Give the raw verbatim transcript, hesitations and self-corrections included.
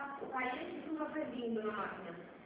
a, a ele que não está perdendo na máquina.